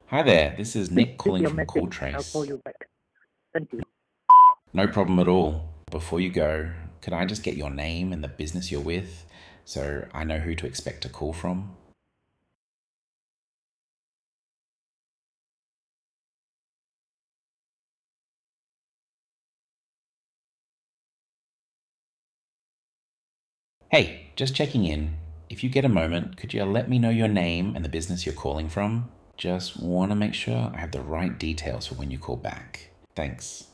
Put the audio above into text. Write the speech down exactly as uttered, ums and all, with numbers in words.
Hi there, this is Please Nick leave calling your from message. I'll call CallTrace. you back. Thank you. No problem at all. Before you go, could I just get your name and the business you're with so I know who to expect a call from? Hey, just checking in. If you get a moment, could you let me know your name and the business you're calling from? Just want to make sure I have the right details for when you call back. Thanks.